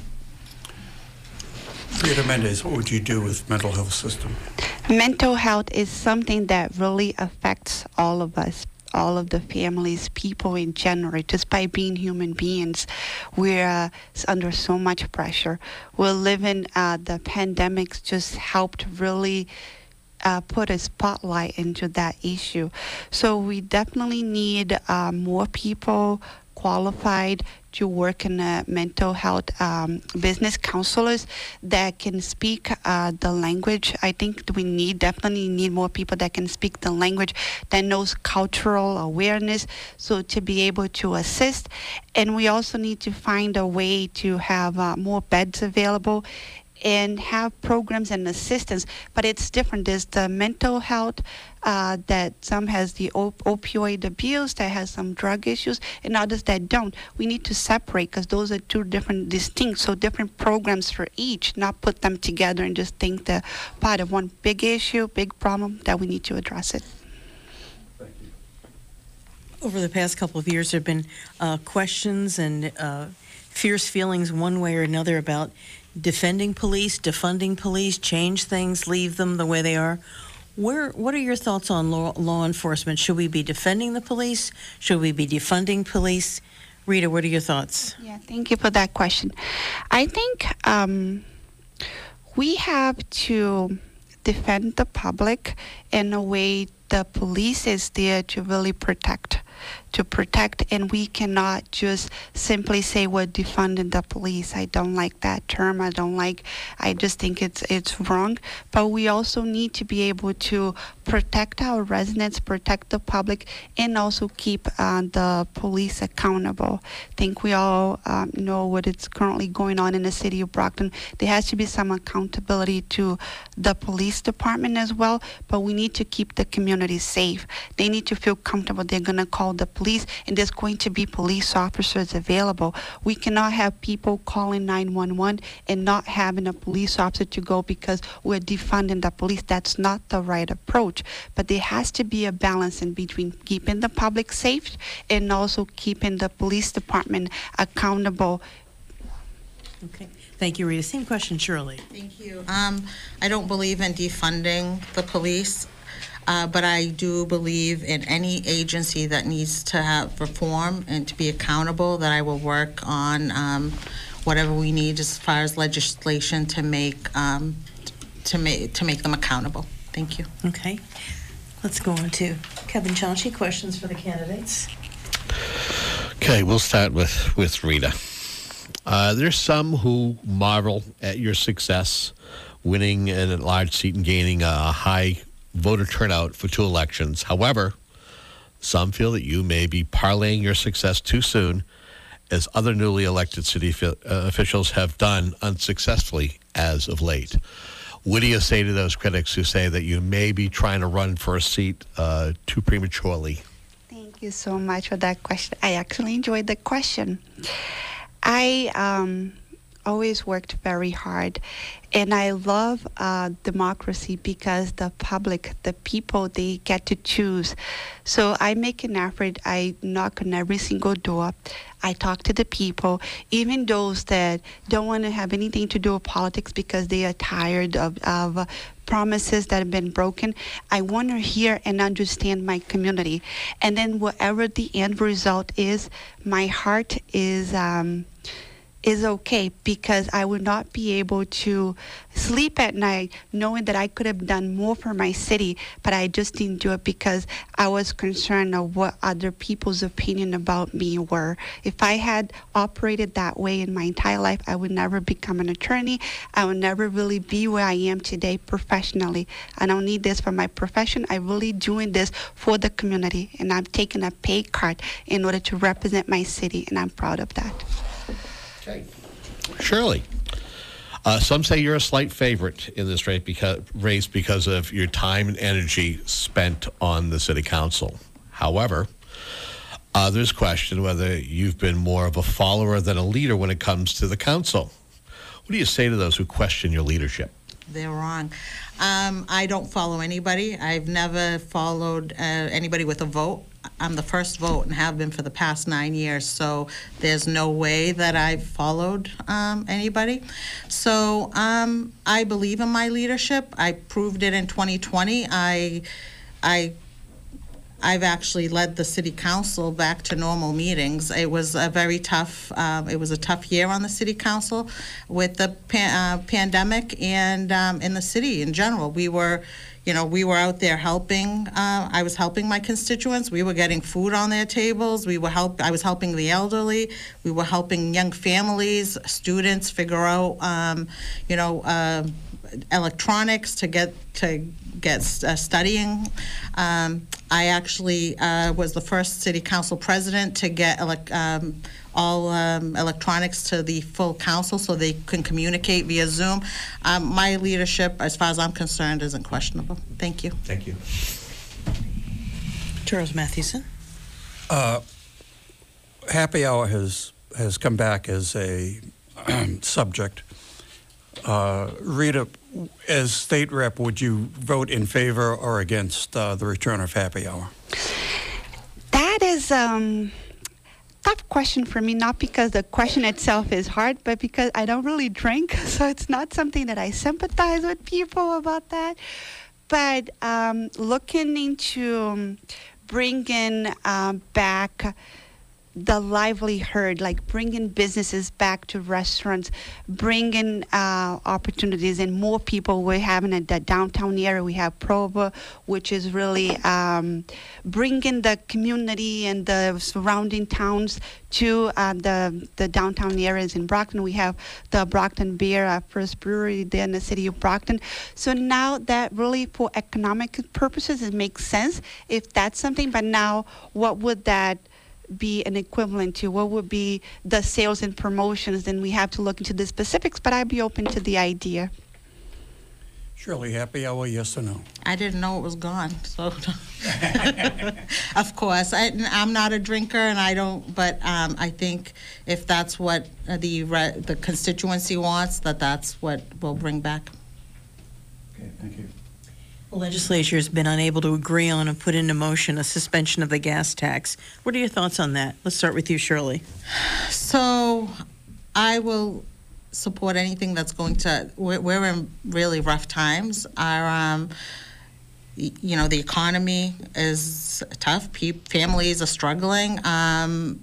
S6: Rita Mendez, what would you do with mental health system?
S3: Mental health is something that really affects all of us, all of the families, people in general. Just by being human beings, we're under so much pressure. We're living, the pandemic just helped really put a spotlight into that issue. So we definitely need more people qualified to work in mental health, business counselors that can speak the language. I think we definitely need more people that can speak the language, that knows cultural awareness, so to be able to assist. And we also need to find a way to have more beds available and have programs and assistance. But it's different. There's the mental health that some has the opioid abuse, that has some drug issues, and others that don't. We need to separate, because those are two different distinct, so different programs for each, not put them together and just think they're part of one big issue, big problem that we need to address it.
S2: Over the past couple of years, there have been questions and fierce feelings one way or another about defending police, defunding police, change things, leave them the way they are. What are your thoughts on law enforcement? Should we be defending the police? Should we be defunding police? Rita, what are your thoughts?
S3: Yeah, thank you for that question. I think we have to defend the public in a way the police is there to really protect, and we cannot just simply say we're defunding the police. I don't like that term. I just think it's wrong. But we also need to be able to protect our residents, protect the public, and also keep the police accountable. I think we all know what is currently going on in the city of Brockton. There has to be some accountability to the police department as well, but we need to keep the community safe. They need to feel comfortable. They're going to call the police, and there's going to be police officers available. We cannot have people calling 911 and not having a police officer to go because we're defunding the police. That's not the right approach. But there has to be a balance in between keeping the public safe and also keeping the police department accountable.
S2: Okay. Thank you, Rita. Same question, Shirley.
S4: Thank you. I don't believe in defunding the police. But I do believe in any agency that needs to have reform and to be accountable, that I will work on whatever we need as far as legislation to make them accountable. Thank you.
S2: Okay. Let's go on to Kevin Chachi. Questions for the candidates.
S5: Okay, we'll start with Rita. There's some who marvel at your success, winning an at-large seat and gaining a high voter turnout for 2 elections. However, some feel that you may be parlaying your success too soon, as other newly elected city officials have done unsuccessfully as of late. What do you say to those critics who say that you may be trying to run for a seat too prematurely?
S3: Thank you so much for that question. I actually enjoyed the question. I always worked very hard, and I love democracy because the public, the people, they get to choose. So I make an effort. I knock on every single door. I talk to the people, even those that don't want to have anything to do with politics because they are tired of promises that have been broken. I want to hear and understand my community. And then whatever the end result is, my heart is is okay, because I would not be able to sleep at night knowing that I could have done more for my city, but I just didn't do it because I was concerned of what other people's opinion about me were. If I had operated that way in my entire life, I would never become an attorney. I would never really be where I am today professionally. I don't need this for my profession. I'm really doing this for the community, and I'm taking a pay cut in order to represent my city, and I'm proud of that.
S5: Okay. Shirley, some say you're a slight favorite in this race because of your time and energy spent on the city council. However, others question whether you've been more of a follower than a leader when it comes to the council. What do you say to those who question your leadership?
S4: They're wrong. I don't follow anybody. I've never followed anybody with a vote. I'm the first vote and have been for the past 9 years, so there's no way that I've followed anybody. So I believe in my leadership. I proved it in 2020. I've actually led the city council back to normal meetings. It was a very tough, it was a tough year on the city council with the pandemic, and in the city in general. We were out there helping. I was helping my constituents. We were getting food on their tables. I was helping the elderly. We were helping young families, students figure out, electronics to get studying. I actually was the first city council president to get all electronics to the full council so they can communicate via Zoom. My leadership, as far as I'm concerned, isn't questionable. Thank you.
S5: Thank you.
S2: Charles Mathewson.
S6: Happy hour has come back as a subject. Rita, as state rep, would you vote in favor or against the return of happy hour?
S3: That is tough question for me, not because the question itself is hard, but because I don't really drink, so it's not something that I sympathize with people about that. But looking into bringing back the livelihood, like bringing businesses back to restaurants, bringing opportunities, and more people. We're having at the downtown area. We have Provo, which is really bringing the community and the surrounding towns to the downtown areas in Brockton. We have the Brockton Beer, our first brewery there in the city of Brockton. So now that really for economic purposes, it makes sense if that's something. But now what would that be an equivalent to? What would be the sales and promotions? Then we have to look into the specifics, but I'd be open to the idea.
S6: Shirley, happy hour, yes or no?
S4: I didn't know it was gone, so of course. I'm not a drinker, and I don't, but I think if that's what the constituency wants, that's what we'll bring back.
S6: Okay, thank you.
S2: The legislature has been unable to agree on and put into motion a suspension of the gas tax. What are your thoughts on that? Let's start with you, Shirley.
S4: So I will support anything that's going to, we're in really rough times. Our, the economy is tough. Families are struggling. But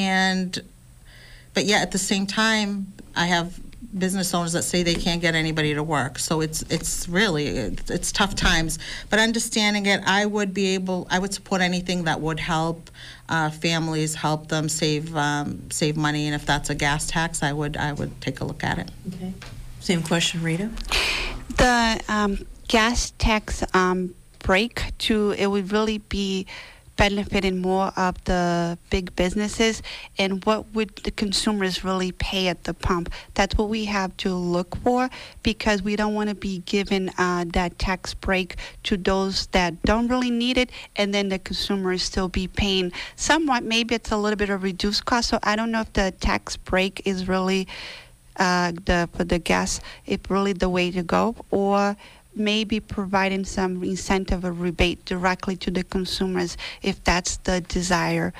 S4: yet at the same time, I have business owners that say they can't get anybody to work. So it's really tough times. But understanding it, I would support anything that would help families, help them save money. And if that's a gas tax, I would take a look at it.
S2: Okay. Same question, Rita.
S3: The gas tax break it would really be benefiting more of the big businesses, and what would the consumers really pay at the pump? That's what we have to look for, because we don't want to be giving that tax break to those that don't really need it, and then the consumers still be paying somewhat. Maybe it's a little bit of reduced cost. So I don't know if the tax break is really for the gas, if really the way to go, or maybe providing some incentive or rebate directly to the consumers if that's the desire.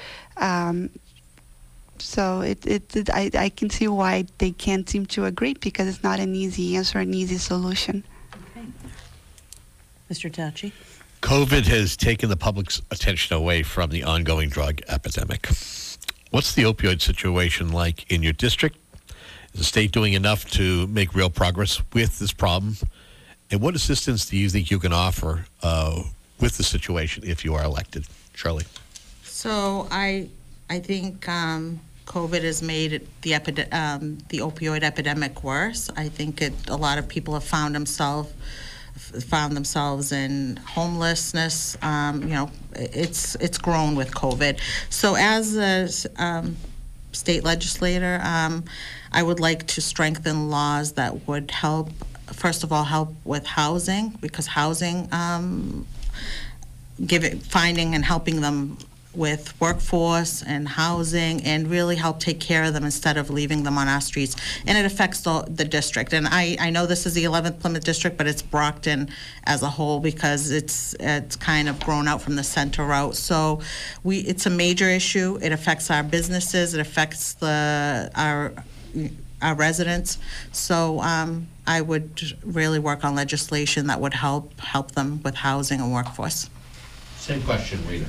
S3: So I can see why they can't seem to agree, because it's not an easy answer, an easy solution.
S2: Okay. Mr. Tachi?
S5: COVID has taken the public's attention away from the ongoing drug epidemic. What's the opioid situation like in your district? Is the state doing enough to make real progress with this problem? And what assistance do you think you can offer with the situation if you are elected? Shirley?
S4: So I think COVID has made the opioid epidemic worse. I think a lot of people have found themselves in homelessness. It's grown with COVID. So as a state legislator, I would like to strengthen laws that would help, first of all, help with housing, because housing, finding and helping them with workforce and housing, and really help take care of them instead of leaving them on our streets. And it affects the district. And I know this is the 11th Plymouth District, but it's Brockton as a whole, because it's kind of grown out from the center out. So it's a major issue. It affects our businesses. It affects our residents. So I would really work on legislation that would help them with housing and workforce.
S5: Same question, Rita.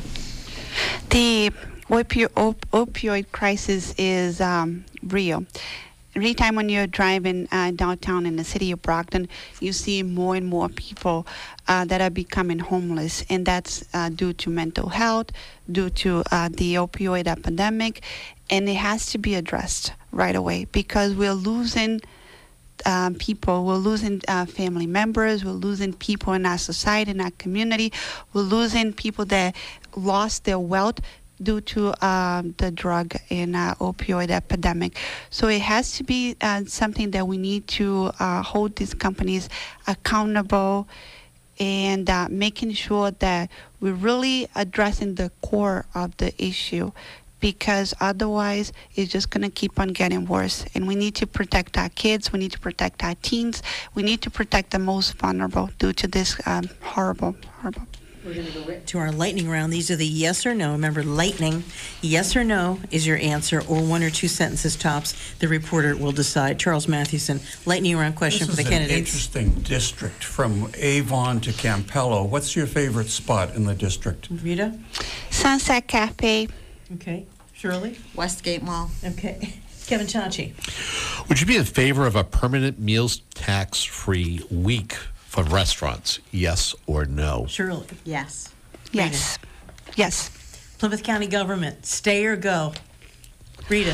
S3: The opioid crisis is real. Every time when you're driving downtown in the city of Brockton, you see more and more people that are becoming homeless, and that's due to mental health, due to the opioid epidemic, and it has to be addressed right away, because we're losing people, we're losing family members, we're losing people in our society, in our community, we're losing people that lost their wealth due to the drug and opioid epidemic. So it has to be something that we need to hold these companies accountable, and making sure that we're really addressing the core of the issue, because otherwise it's just going to keep on getting worse. And we need to protect our kids, we need to protect our teens, we need to protect the most vulnerable due to this horrible.
S2: We're going to go right to our lightning round. These are the yes or no. Remember, lightning, yes or no is your answer, or one or two sentences tops. The reporter will decide. Charles Mathewson, lightning round question for the candidates.
S6: This is an interesting district, from Avon to Campello. What's your favorite spot in the district?
S2: Rita?
S3: Sunset Cafe.
S2: Okay. Shirley?
S4: Westgate Mall.
S2: Okay. Kevin Tachi?
S5: Would you be in favor of a permanent meals tax-free week for restaurants? Yes or no?
S2: Shirley?
S4: Yes.
S3: Yes. Yes.
S2: Plymouth County government, stay or go? Rita?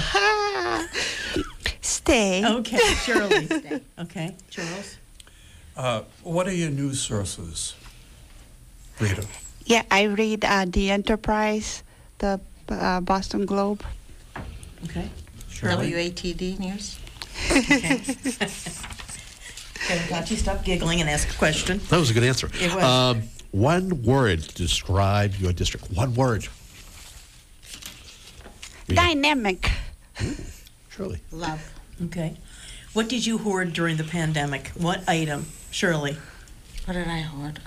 S3: Stay.
S2: Okay. Shirley? Stay. Okay. Charles?
S6: What are your news sources, Rita?
S3: Yeah, I read The Enterprise, the Boston Globe.
S2: Okay.
S6: Shirley?
S4: WATD News.
S2: Okay. Kevin Tachi, stop giggling and ask a question.
S5: That was a good answer.
S2: It was.
S5: One word to describe your district. One word. Rita?
S3: Dynamic.
S5: Shirley?
S4: Love.
S2: Okay. What did you hoard during the pandemic? What item? Shirley?
S4: What did I hoard?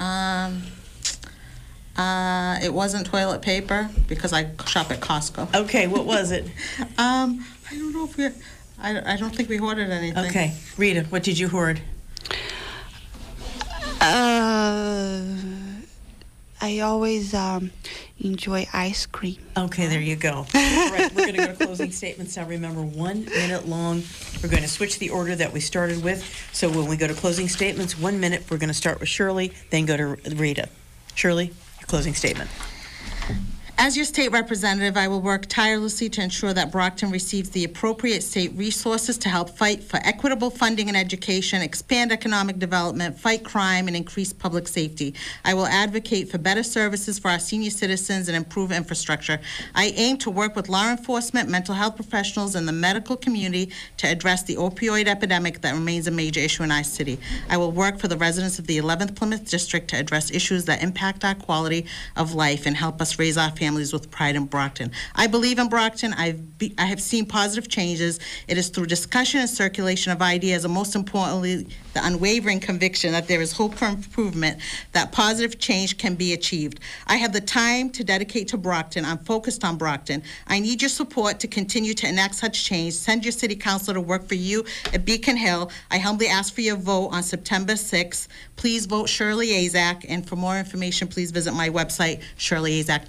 S4: It wasn't toilet paper, because I shop at Costco.
S2: Okay, what was it?
S4: I don't know if I don't think we hoarded anything.
S2: Okay. Rita, what did you hoard?
S3: I always enjoy ice cream.
S2: Okay, there you go. All right, we're going to go to closing statements now. Remember, 1 minute long. We're going to switch the order that we started with. So when we go to closing statements, 1 minute, we're going to start with Shirley, then go to Rita. Shirley, your closing statement.
S4: As your state representative, I will work tirelessly to ensure that Brockton receives the appropriate state resources to help fight for equitable funding and education, expand economic development, fight crime, and increase public safety. I will advocate for better services for our senior citizens and improve infrastructure. I aim to work with law enforcement, mental health professionals, and the medical community to address the opioid epidemic that remains a major issue in our city. I will work for the residents of the 11th Plymouth District to address issues that impact our quality of life and help us raise our families with pride in Brockton. I believe in Brockton. I have seen positive changes. It is through discussion and circulation of ideas, and most importantly, the unwavering conviction that there is hope for improvement, that positive change can be achieved. I have the time to dedicate to Brockton. I'm focused on Brockton. I need your support to continue to enact such change. Send your city councilor to work for you at Beacon Hill. I humbly ask for your vote on September 6th. Please vote Shirley Azak, and for more information, please visit my website, shirleyazak.com.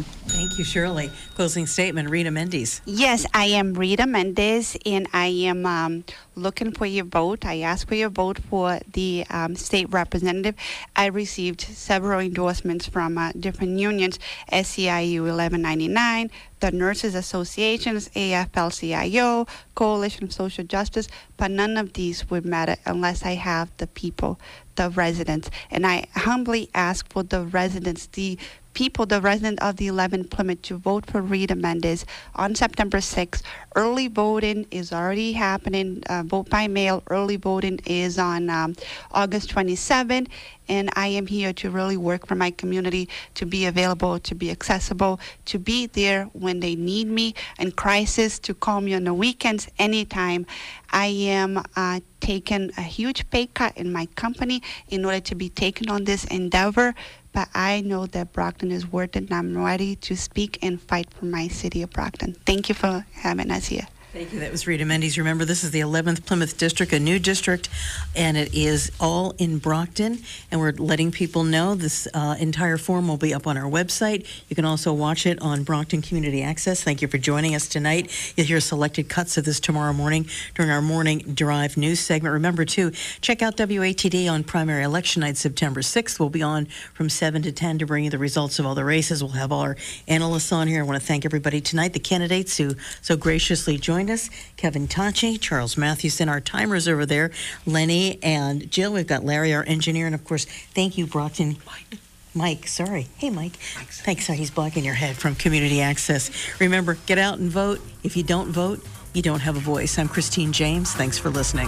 S2: Thank you, Shirley. Closing statement, Rita Mendes.
S3: Yes, I am Rita Mendez, and I am looking for your vote. I ask for your vote for the state representative. I received several endorsements from different unions, SEIU 1199, the Nurses Associations, AFL-CIO, Coalition of Social Justice, but none of these would matter unless I have the people, the residents. And I humbly ask for the residents, the people, the resident of the 11 Plymouth, to vote for Rita Mendez on September 6th. Early voting is already happening. Vote by mail. Early voting is on August 27th. And I am here to really work for my community, to be available, to be accessible, to be there when they need me in crisis, to call me on the weekends, anytime. I am taking a huge pay cut in my company in order to be taken on this endeavor. But I know that Brockton is worth it, and I'm ready to speak and fight for my city of Brockton. Thank you for having us here.
S2: Thank you. That was Rita Mendes. Remember, this is the 11th Plymouth District, a new district, and it is all in Brockton. And we're letting people know this entire forum will be up on our website. You can also watch it on Brockton Community Access. Thank you for joining us tonight. You'll hear selected cuts of this tomorrow morning during our Morning Drive news segment. Remember, too, check out WATD on primary election night, September 6th. We'll be on from 7 to 10 to bring you the results of all the races. We'll have all our analysts on here. I want to thank everybody tonight, the candidates who so graciously joined us. Kevin Tachi, Charles Mathewson, our timers over there, Lenny and Jill. We've got Larry, our engineer, and of course, thank you, Brockton. Mike, sorry. Hey, Mike. Thanks. He's blocking your head from Community Access. Remember, get out and vote. If you don't vote, you don't have a voice. I'm Christine James. Thanks for listening.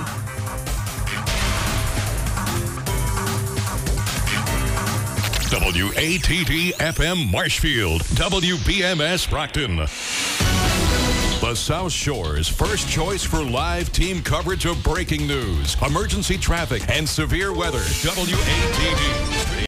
S14: WATD FM Marshfield, WBMS Brockton. The South Shore's first choice for live team coverage of breaking news, emergency traffic, and severe weather. WATD.